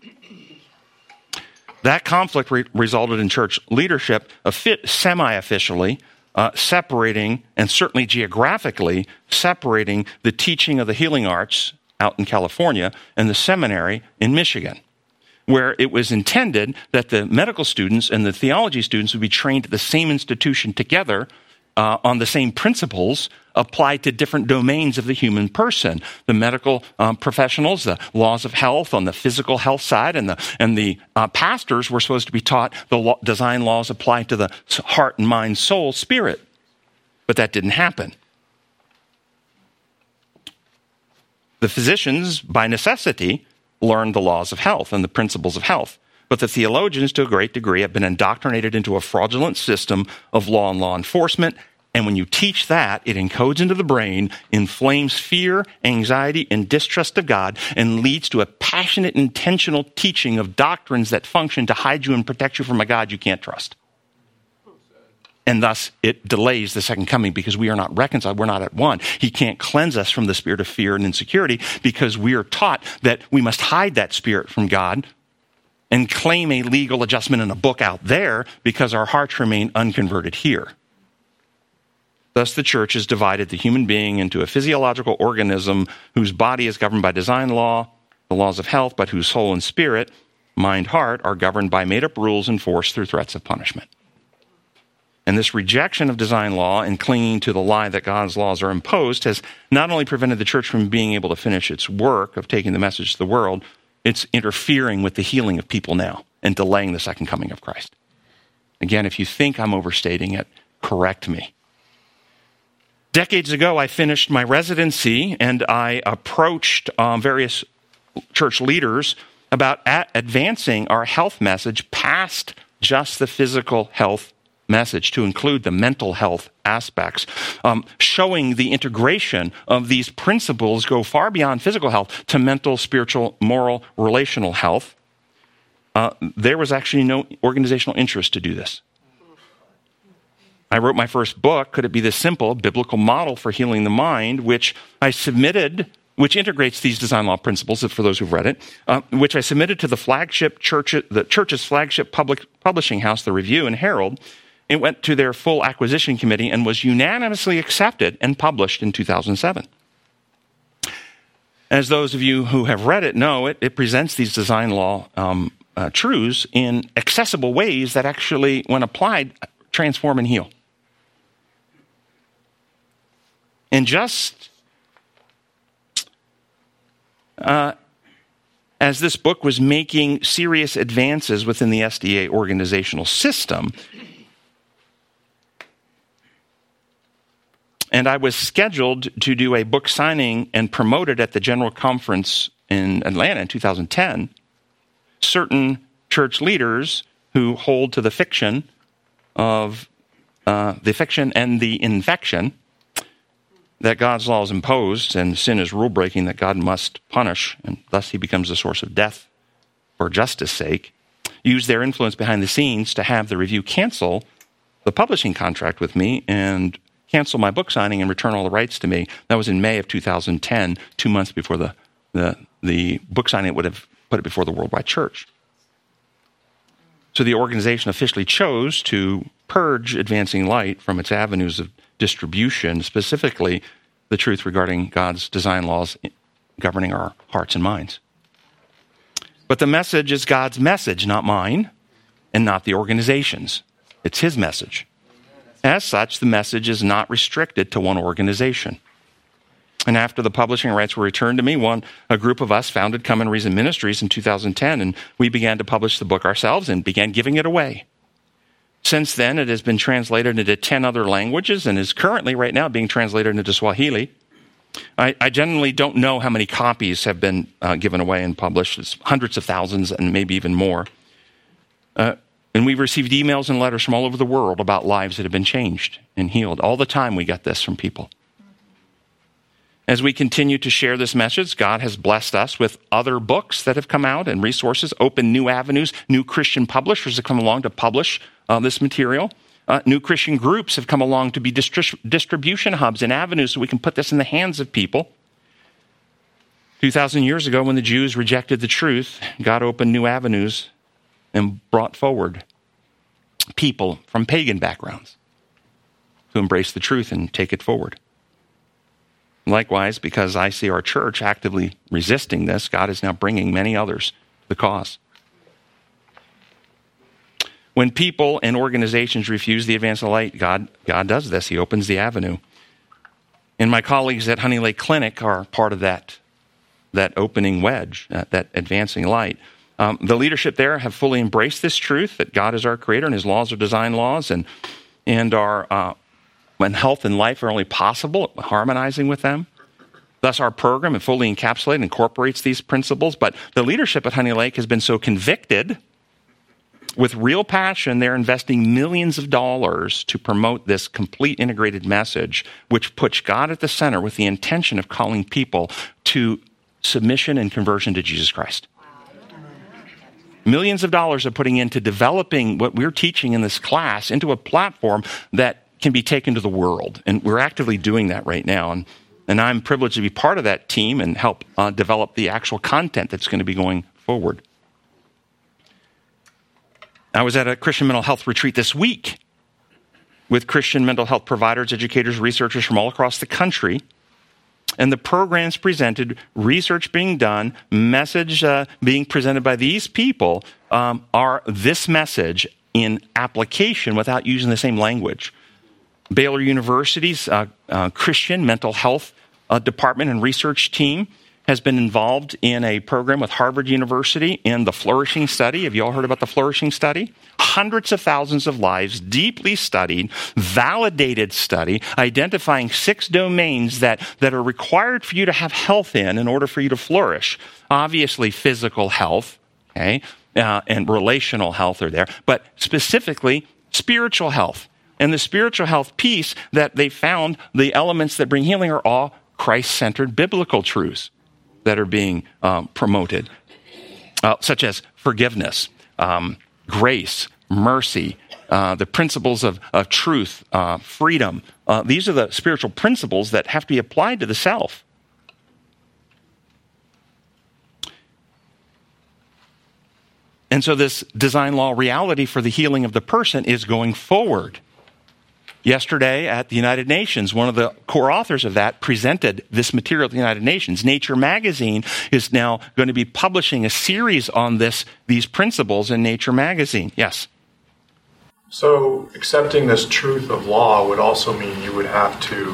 That conflict resulted in church leadership semi-officially separating, and certainly geographically separating, the teaching of the healing arts out in California and the seminary in Michigan, where it was intended that the medical students and the theology students would be trained at the same institution together on the same principles applied to different domains of the human person. The medical professionals, the laws of health on the physical health side, and the pastors were supposed to be taught the design laws applied to the heart and mind, soul, spirit. But that didn't happen. The physicians, by necessity, learned the laws of health and the principles of health. But the theologians, to a great degree, have been indoctrinated into a fraudulent system of law and law enforcement. And when you teach that, it encodes into the brain, inflames fear, anxiety, and distrust of God, and leads to a passionate, intentional teaching of doctrines that function to hide you and protect you from a God you can't trust. And thus, it delays the second coming because we are not reconciled. We're not at one. He can't cleanse us from the spirit of fear and insecurity because we are taught that we must hide that spirit from God and claim a legal adjustment in a book out there because our hearts remain unconverted here. Thus, the church has divided the human being into a physiological organism whose body is governed by design law, the laws of health, but whose soul and spirit, mind, heart, are governed by made-up rules enforced through threats of punishment. And this rejection of design law and clinging to the lie that God's laws are imposed has not only prevented the church from being able to finish its work of taking the message to the world, it's interfering with the healing of people now and delaying the second coming of Christ. Again, if you think I'm overstating it, correct me. Decades ago, I finished my residency and I approached various church leaders about advancing our health message past just the physical health message to include the mental health aspects, showing the integration of these principles go far beyond physical health to mental, spiritual, moral, relational health. There was actually no organizational interest to do this. I wrote my first book, Could It Be This Simple? Biblical Model for Healing the Mind, which I submitted, which integrates these design law principles, for those who've read it, which I submitted to the church's flagship publishing house, the Review and Herald. It went to their full acquisition committee and was unanimously accepted and published in 2007. As those of you who have read it know, it presents these design law truths in accessible ways that actually, when applied, transform and heal. And just as this book was making serious advances within the SDA organizational system, and I was scheduled to do a book signing and promote it at the General Conference in Atlanta in 2010, certain church leaders who hold to the fiction of the fiction and the infection that God's law is imposed and sin is rule-breaking that God must punish, and thus he becomes the source of death for justice' sake, use their influence behind the scenes to have the Review cancel the publishing contract with me and cancel my book signing and return all the rights to me. That was in May of 2010, 2 months before the book signing would have put it before the worldwide church. So the organization officially chose to purge Advancing Light from its avenues of distribution, specifically the truth regarding God's design laws governing our hearts and minds. But the message is God's message, not mine, and not the organization's. It's his message. As such, the message is not restricted to one organization. And after the publishing rights were returned to me, a group of us founded Come and Reason Ministries in 2010, and we began to publish the book ourselves and began giving it away. Since then, it has been translated into 10 other languages and is currently, right now, being translated into Swahili. I generally don't know how many copies have been given away and published. It's hundreds of thousands and maybe even more. And we've received emails and letters from all over the world about lives that have been changed and healed. All the time we get this from people. As we continue to share this message, God has blessed us with other books that have come out and resources, opened new avenues. New Christian publishers have come along to publish this material. New Christian groups have come along to be distribution hubs and avenues so we can put this in the hands of people. 2,000 years ago, when the Jews rejected the truth, God opened new avenues and brought forward people from pagan backgrounds to embrace the truth and take it forward. Likewise, because I see our church actively resisting this, God is now bringing many others to the cause. When people and organizations refuse the advance of the light, God does this. He opens the avenue. And my colleagues at Honey Lake Clinic are part of that opening wedge, that advancing light. The leadership there have fully embraced this truth that God is our creator and his laws are design laws, and when health and life are only possible, harmonizing with them. Thus, our program and fully encapsulates and incorporates these principles. But the leadership at Honey Lake has been so convicted, with real passion, they're investing millions of dollars to promote this complete integrated message, which puts God at the center with the intention of calling people to submission and conversion to Jesus Christ. Millions of dollars are putting into developing what we're teaching in this class into a platform that can be taken to the world. And we're actively doing that right now. And I'm privileged to be part of that team and help develop the actual content that's going to be going forward. I was at a Christian mental health retreat this week with Christian mental health providers, educators, researchers from all across the country. And the programs presented, research being done, message being presented by these people are this message in application without using the same language. Baylor University's Christian mental health department and research team has been involved in a program with Harvard University in the Flourishing Study. Have you all heard about the Flourishing Study? Hundreds of thousands of lives, deeply studied, validated study, identifying 6 domains that are required for you to have health in order for you to flourish. Obviously, physical health, okay, and relational health are there, but specifically spiritual health. And the spiritual health piece that they found, the elements that bring healing are all Christ-centered biblical truths that are being promoted, such as forgiveness, grace, mercy, the principles of truth, freedom. These are the spiritual principles that have to be applied to the self. And so this design law reality for the healing of the person is going forward. Yesterday at the United Nations, one of the core authors of that presented this material to the United Nations. Nature Magazine is now going to be publishing a series on these principles in Nature Magazine. Yes? So accepting this truth of law would also mean you would have to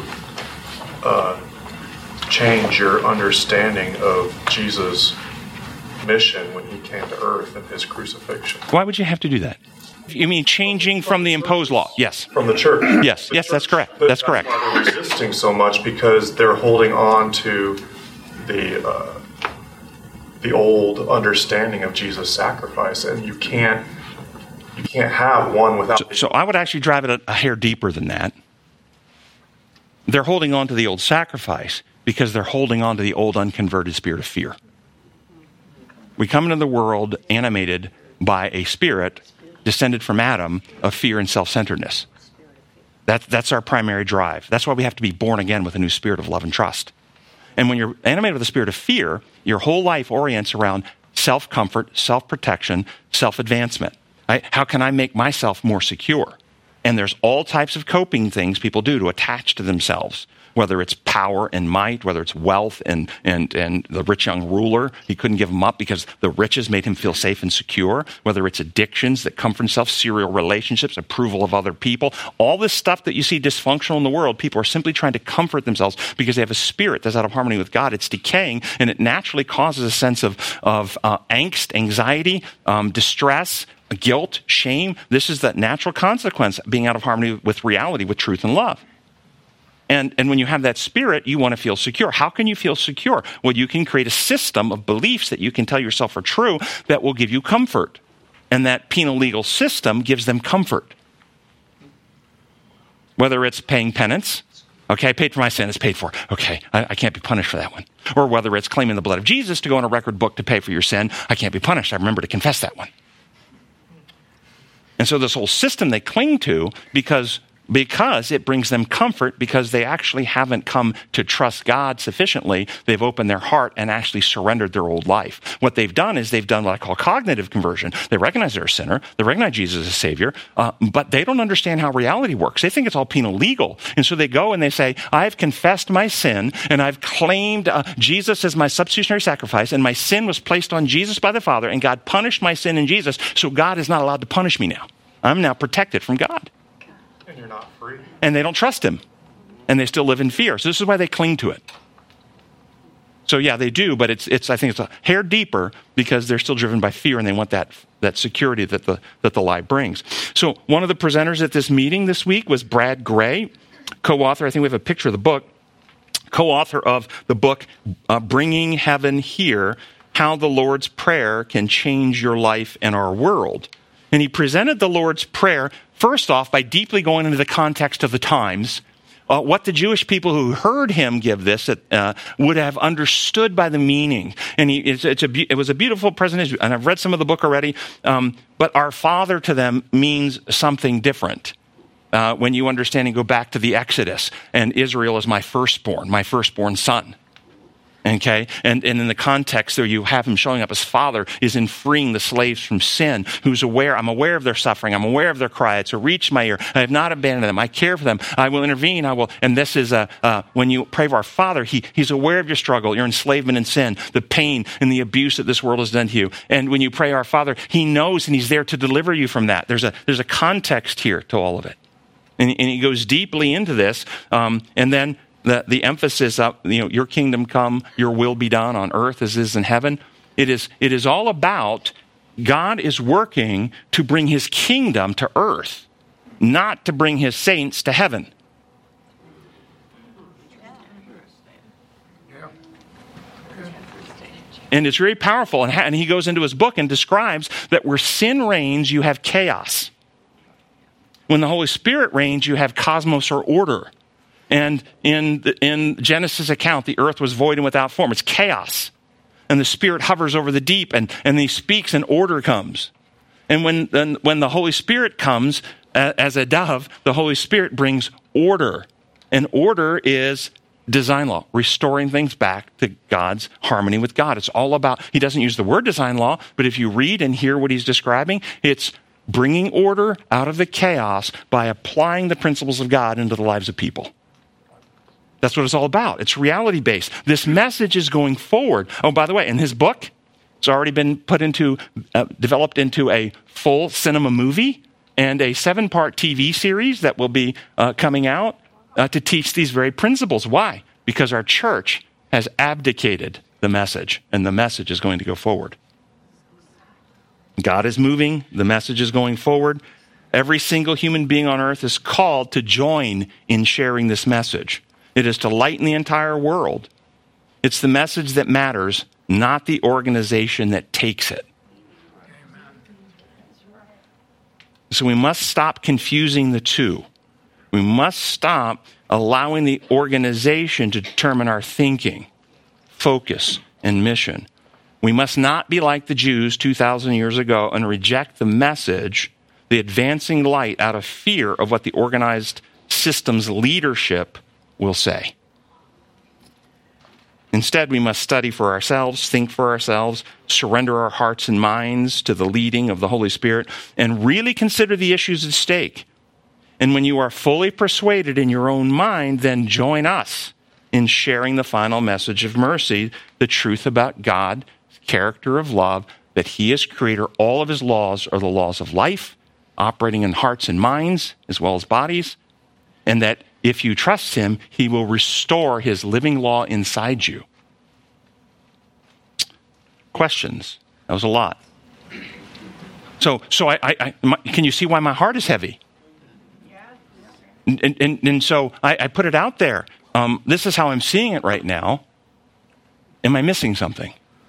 change your understanding of Jesus' mission when he came to earth and his crucifixion. Why would you have to do that? You mean changing from the imposed law? Yes. From the church. Yes, that's correct. That's correct. Why they're resisting so much, because they're holding on to the old understanding of Jesus' sacrifice, and you can't have one without. So I would actually drive it a hair deeper than that. They're holding on to the old sacrifice because they're holding on to the old unconverted spirit of fear. We come into the world animated by a spirit descended from Adam of fear and self-centeredness. That's our primary drive. That's why we have to be born again with a new spirit of love and trust. And when you're animated with a spirit of fear, your whole life orients around self-comfort, self-protection, self-advancement. How can I make myself more secure? And there's all types of coping things people do to attach to themselves, whether it's power and might, whether it's wealth and the rich young ruler, he couldn't give them up because the riches made him feel safe and secure, whether it's addictions that come from himself, serial relationships, approval of other people, all this stuff that you see dysfunctional in the world, people are simply trying to comfort themselves because they have a spirit that's out of harmony with God. It's decaying, and it naturally causes a sense of angst, anxiety, distress, guilt, shame. This is the natural consequence of being out of harmony with reality, with truth and love. And when you have that spirit, you want to feel secure. How can you feel secure? Well, you can create a system of beliefs that you can tell yourself are true that will give you comfort. And that penal legal system gives them comfort. Whether it's paying penance. Okay, I paid for my sin, it's paid for. Okay, I can't be punished for that one. Or whether it's claiming the blood of Jesus to go in a record book to pay for your sin, I can't be punished. I remember to confess that one. And so this whole system they cling to because it brings them comfort, because they actually haven't come to trust God sufficiently. They've opened their heart and actually surrendered their old life. What they've done is they've done what I call cognitive conversion. They recognize they're a sinner. They recognize Jesus as Savior, but they don't understand how reality works. They think it's all penal legal. And so they go and they say, I've confessed my sin and I've claimed Jesus as my substitutionary sacrifice, and my sin was placed on Jesus by the Father, and God punished my sin in Jesus, so God is not allowed to punish me now. I'm now protected from God. And you're not free. And they don't trust him. And they still live in fear. So this is why they cling to it. So yeah, they do, but it's I think it's a hair deeper because they're still driven by fear and they want that security that the lie brings. So one of the presenters at this meeting this week was Brad Gray, co-author, I think we have a picture of the book, co-author of the book, Bringing Heaven Here, How the Lord's Prayer Can Change Your Life and Our World. And he presented the Lord's Prayer, first off, by deeply going into the context of the times, what the Jewish people who heard him give this would have understood by the meaning. And it was a beautiful presentation, and I've read some of the book already, but our Father to them means something different. When you understand and go back to the Exodus, and Israel is my firstborn son. Okay? And in the context there, you have him showing up as father is in freeing the slaves from sin, who's aware, I'm aware of their suffering, I'm aware of their cry, it's reached my ear, I have not abandoned them, I care for them, I will intervene, and this is, when you pray for our Father, he's aware of your struggle, your enslavement and sin, the pain and the abuse that this world has done to you. And when you pray our Father, he knows and he's there to deliver you from that. There's a context here to all of it. And he goes deeply into this, and then the emphasis of, your kingdom come, your will be done on earth as is in heaven. It is all about God is working to bring his kingdom to earth, not to bring his saints to heaven. And it's very powerful. And he goes into his book and describes that where sin reigns, you have chaos. When the Holy Spirit reigns, you have cosmos or order. And in Genesis' account, the earth was void and without form. It's chaos. And the Spirit hovers over the deep, and he speaks, and order comes. And when the Holy Spirit comes as a dove, the Holy Spirit brings order. And order is design law, restoring things back to God's harmony with God. It's all about, he doesn't use the word design law, but if you read and hear what he's describing, it's bringing order out of the chaos by applying the principles of God into the lives of people. That's what it's all about. It's reality-based. This message is going forward. Oh, by the way, in his book, it's already been developed into a full cinema movie and a 7-part TV series that will be coming out to teach these very principles. Why? Because our church has abdicated the message, and the message is going to go forward. God is moving. The message is going forward. Every single human being on earth is called to join in sharing this message. It is to lighten the entire world. It's the message that matters, not the organization that takes it. So we must stop confusing the two. We must stop allowing the organization to determine our thinking, focus, and mission. We must not be like the Jews 2,000 years ago and reject the message, the advancing light, out of fear of what the organized system's leadership will say. Instead, we must study for ourselves, think for ourselves, surrender our hearts and minds to the leading of the Holy Spirit, and really consider the issues at stake. And when you are fully persuaded in your own mind, then join us in sharing the final message of mercy, the truth about God, character of love, that he is creator. All of his laws are the laws of life, operating in hearts and minds as well as bodies, and that if you trust him, he will restore his living law inside you. Questions? That was a lot. So can you see why my heart is heavy? And so I put it out there. This is how I'm seeing it right now. Am I missing something?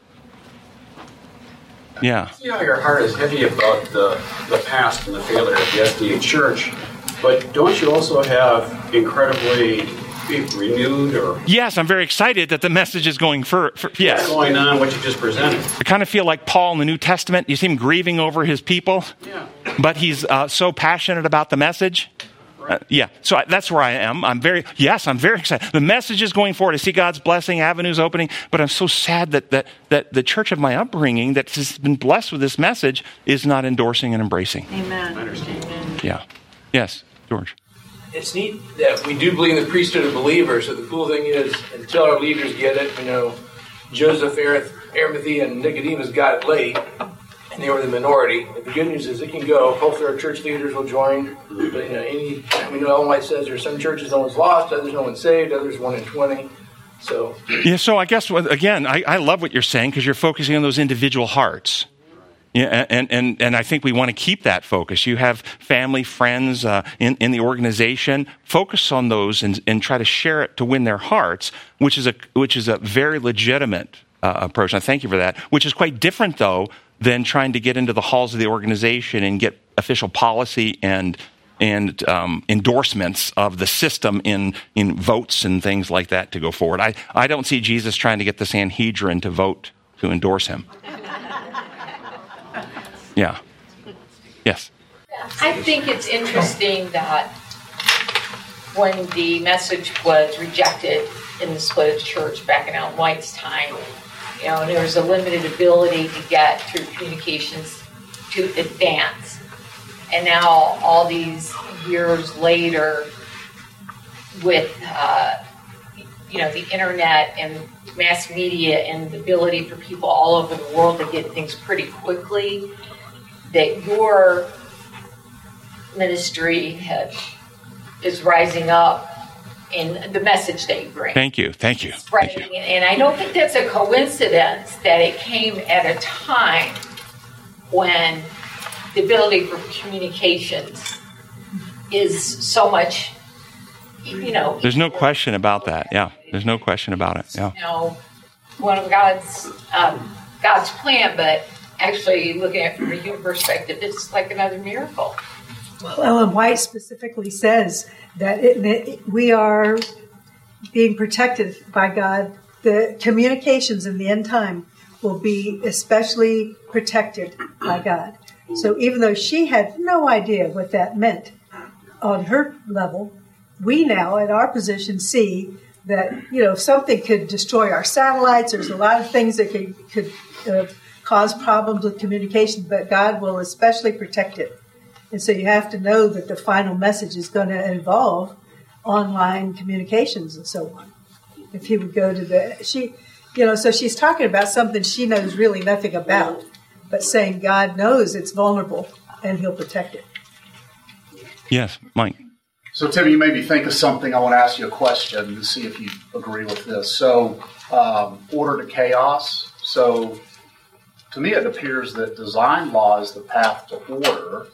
Yeah. See how your heart is heavy about the past and the failure of the SDA Church, but don't you also have incredibly renewed or... Yes, I'm very excited that the message is going for yes. What's going on, what you just presented? I kind of feel like Paul in the New Testament. You see him grieving over his people, but he's so passionate about the message. So that's where I am. I'm very excited. The message is going forward. I see God's blessing, avenues opening, but I'm so sad that the church of my upbringing that has been blessed with this message is not endorsing and embracing. Amen. I understand. Yeah. Yes, George. It's neat that we do believe in the priesthood of believers. So the cool thing is, until our leaders get it, Joseph, Arimathea, and Nicodemus got it late. and they were the minority. But the good news is it can go. Hopefully our church leaders will join. But, we know Ellen White says there's some churches no one's lost, others no one's saved, others 1 in 20. So I guess, again, I love what you're saying because you're focusing on those individual hearts. Yeah, and I think we want to keep that focus. You have family, friends in the organization. Focus on those and try to share it to win their hearts, which is a very legitimate approach. And I thank you for that. Which is quite different, though, than trying to get into the halls of the organization and get official policy and endorsements of the system in votes and things like that to go forward. I don't see Jesus trying to get the Sanhedrin to vote to endorse him. Yeah. Yes. I think it's interesting that when the message was rejected in the split of the church back in Ellen White's time, and there was a limited ability to get through communications to advance. And now, all these years later, with the internet and mass media and the ability for people all over the world to get things pretty quickly, that your ministry is rising up in the message that you bring. Thank you. Spreading. And I don't think that's a coincidence that it came at a time when the ability for communications is so much, There's no question about that. Yeah. There's no question about it. Yeah. One of God's plan, but actually looking at it from a human perspective, it's like another miracle. Well, Ellen White specifically says that we are being protected by God. The communications in the end time will be especially protected by God. So even though she had no idea what that meant on her level, we now at our position see that, if something could destroy our satellites, there's a lot of things that could cause problems with communication, but God will especially protect it. And so you have to know that the final message is going to involve online communications and so on. If he would go to so she's talking about something she knows really nothing about, but saying God knows it's vulnerable and he'll protect it. Yes, Mike. So, Tim, you made me think of something. I want to ask you a question to see if you agree with this. So, order to chaos. So, to me, it appears that design law is the path to order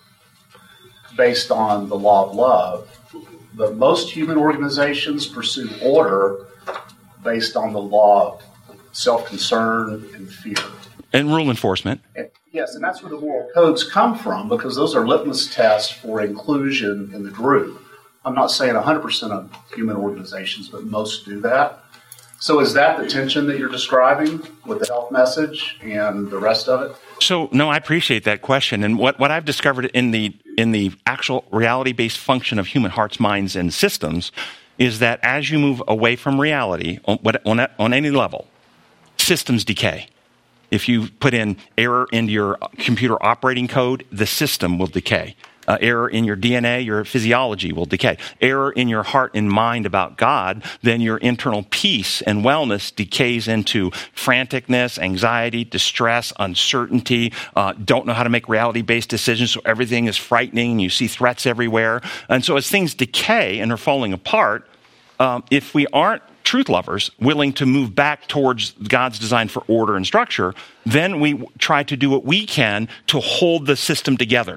based on the law of love. But most human organizations pursue order based on the law of self-concern and fear. And rule enforcement. Yes, and that's where the moral codes come from, because those are litmus tests for inclusion in the group. I'm not saying 100% of human organizations, but most do that. So is that the tension that you're describing with the health message and the rest of it? So, no, I appreciate that question. And what I've discovered in the actual reality-based function of human hearts, minds, and systems is that as you move away from reality on any level, systems decay. If you put in error into your computer operating code, the system will decay. Error in your DNA, your physiology will decay. Error in your heart and mind about God, then your internal peace and wellness decays into franticness, anxiety, distress, uncertainty, don't know how to make reality-based decisions, so everything is frightening, and you see threats everywhere. And so as things decay and are falling apart, if we aren't truth lovers, willing to move back towards God's design for order and structure, then we try to do what we can to hold the system together.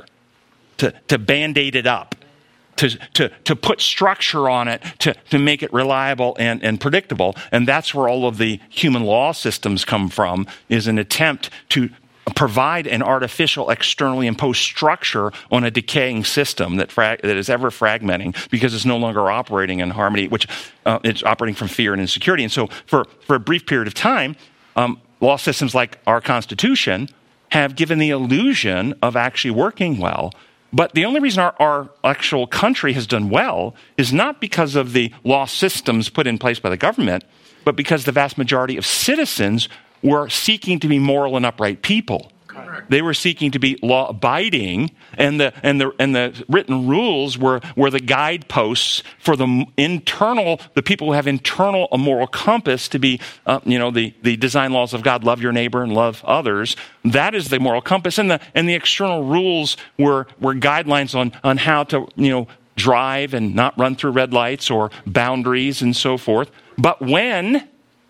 To Band-Aid it up, to put structure on it, to make it reliable and predictable. And that's where all of the human law systems come from, is an attempt to provide an artificial, externally imposed structure on a decaying system that is ever fragmenting because it's no longer operating in harmony, which it's operating from fear and insecurity. And so for a brief period of time, law systems like our Constitution have given the illusion of actually working well. But the only reason our actual country has done well is not because of the law systems put in place by the government, but because the vast majority of citizens were seeking to be moral and upright people. Correct. They were seeking to be law-abiding, and the written rules were the guideposts for the people who have internal a moral compass to be, the design laws of God: love your neighbor and love others. That is the moral compass, and the external rules were guidelines on how to drive and not run through red lights, or boundaries and so forth. But when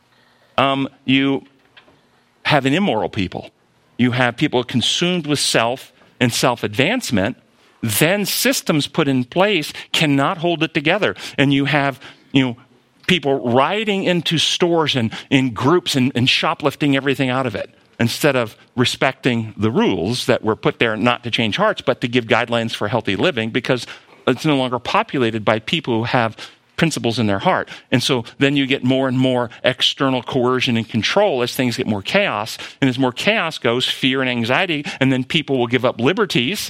you have an immoral people, you have people consumed with self and self-advancement, then systems put in place cannot hold it together. And you have, people riding into stores and in groups and shoplifting everything out of it, instead of respecting the rules that were put there not to change hearts, but to give guidelines for healthy living, because it's no longer populated by people who have principles in their heart. And so then you get more and more external coercion and control as things get more chaos. And as more chaos goes, fear and anxiety, and then people will give up liberties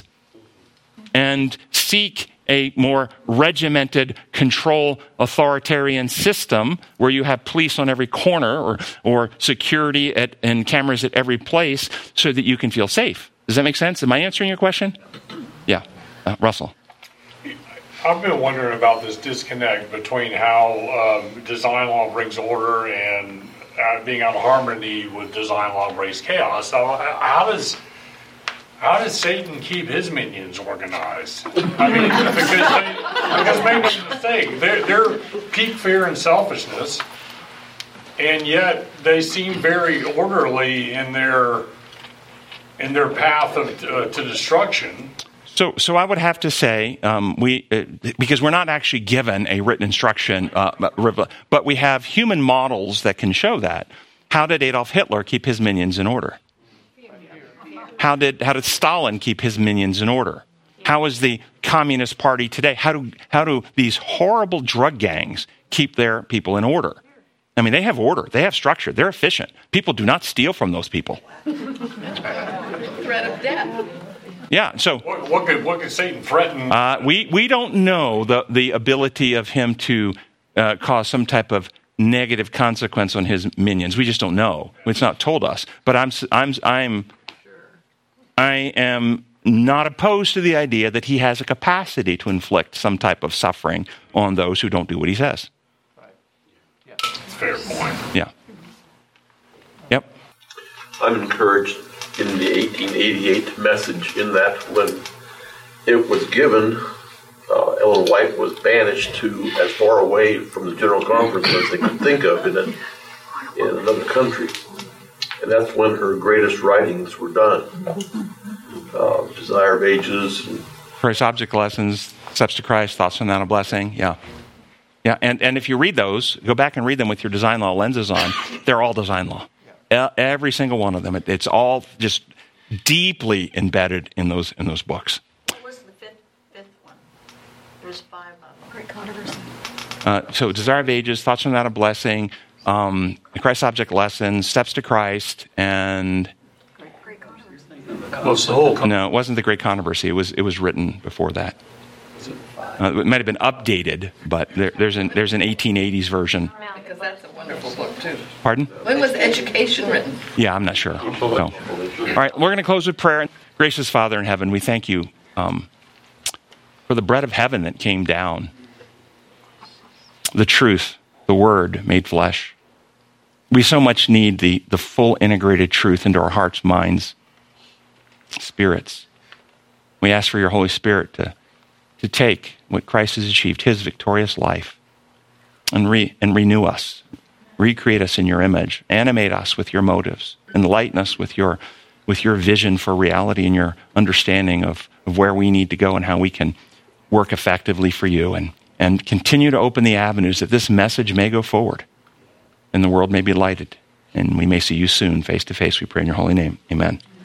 and seek a more regimented, control, authoritarian system where you have police on every corner or security and cameras at every place so that you can feel safe. Does that make sense? Am I answering your question? Yeah. Russell. I've been wondering about this disconnect between how design law brings order and being out of harmony with design law brings chaos. So how does Satan keep his minions organized? I mean, because make no mistake, they're peak fear and selfishness, and yet they seem very orderly in their path to destruction. So I would have to say, because we're not actually given a written instruction, but we have human models that can show that. How did Adolf Hitler keep his minions in order? How did Stalin keep his minions in order? How is the Communist Party today? How do these horrible drug gangs keep their people in order? I mean, they have order, they have structure, they're efficient. People do not steal from those people. Threat of death. Yeah. So what could Satan threaten? We don't know the ability of him to cause some type of negative consequence on his minions. We just don't know. It's not told us. But I am not opposed to the idea that he has a capacity to inflict some type of suffering on those who don't do what he says. Right. Yeah. That's a fair point. Yeah. Yep. I'm encouraged in the 1888 message in that when it was given, Ellen White was banished to as far away from the General Conference as they could think of in another country. And that's when her greatest writings were done. Desire of Ages. Christ's Object Lessons, Steps to Christ, Thoughts on That of Blessing. Yeah. Yeah, and if you read those, go back and read them with your design law lenses on, they're all design law. Every single one of them. It's all just deeply embedded in those books. What was the fifth one? There's 5 of them. Great controversy. So Desire of Ages, Thoughts on That of Blessing, Christ's Object Lessons, Steps to Christ, and... What's the whole... No, it wasn't The Great Controversy. It was written before that. It might have been updated, but there's an 1880s version. Because that's a wonderful book, too. Pardon? When was Education written? Yeah, I'm not sure. No. All right, we're going to close with prayer. Gracious Father in heaven, we thank you for the bread of heaven that came down, the truth, the Word made flesh. We so much need the full integrated truth into our hearts, minds, spirits. We ask for your Holy Spirit to take what Christ has achieved, his victorious life, and renew us, recreate us in your image, animate us with your motives, enlighten us with your vision for reality and your understanding of where we need to go and how we can work effectively for you, and continue to open the avenues that this message may go forward and the world may be lighted and we may see you soon face to face. We pray in your holy name. Amen.